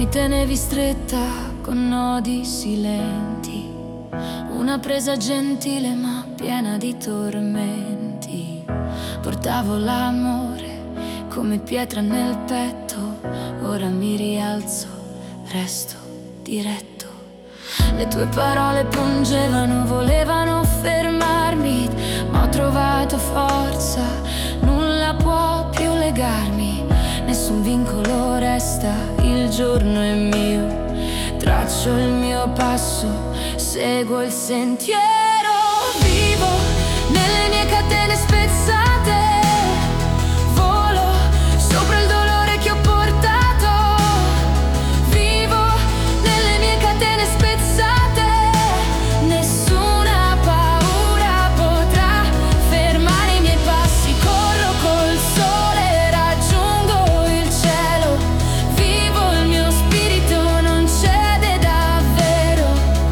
Mi tenevi stretta con nodi silenti, una presa gentile ma piena di tormenti. Portavo l'amore come pietra nel petto, ora mi rialzo, resto diretto. Le tue parole pungevano, volevano fermarmi, ma ho trovato forza, nulla può più legarmi. Nessun vincolo resta, il giorno è mio, traccio il mio passo, seguo il sentiero. Vivo nelle mie catene spezzate, volo sopra il dolore che ho portato. Vivo nelle mie catene spezzate, nessuna paura potrà fermare i miei passi. Corro col sole, raggiungo il cielo. Vivo, il mio spirito non cede davvero.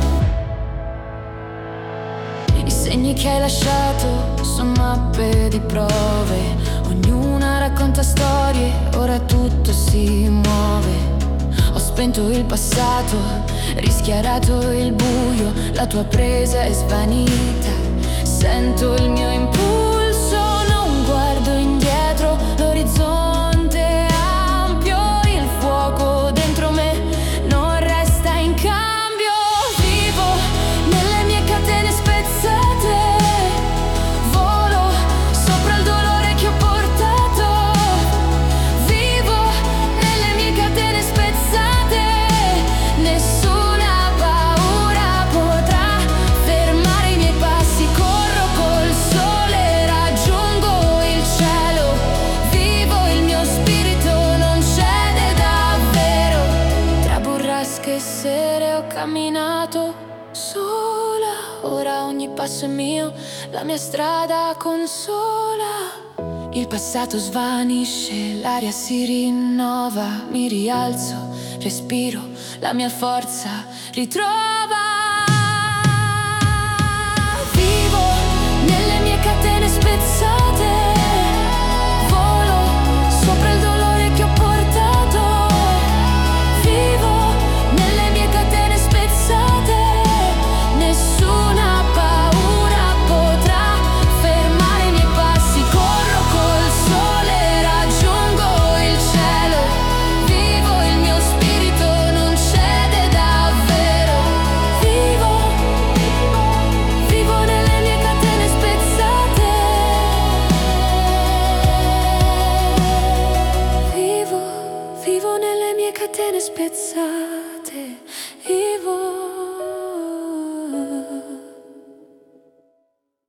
I segni che hai lasciato sono mappe di prove, ognuna racconta storie, ora tutto si muove. Ho spento il passato, rischiarato il buio, la tua presa è svanita. Sento il mio impulso, non guardo indietro, l'orizzonte è ampio, il fuoco dentro me non resta in cambio. Vivo nelle mie catene spezzate, volo sopra il dolore che ho portato. Vivo nelle mie catene spezzate, nessuna paura potrà fermare i miei passi. Corro col sole, raggiungo il cielo. Vivo, il mio spirito non cede davvero. Tra burrasche e sere ho camminato sola, ora ogni passo è mio, la mia strada consola. Il passato svanisce, l'aria si rinnova, mi rialzo, respiro, la mia forza ritrova. Vivo nelle mie catene spezzate, volo sopra il dolore che ho portato. Vivo nelle mie catene spezzate, nessuna paura potrà fermare i miei passi. Corro col sole, raggiungo il cielo. Vivo, il mio spirito non cede davvero. Vivo, vivo nelle mie catene spezzate. Vivo, vivo nelle mie catene spezzate. Vivo.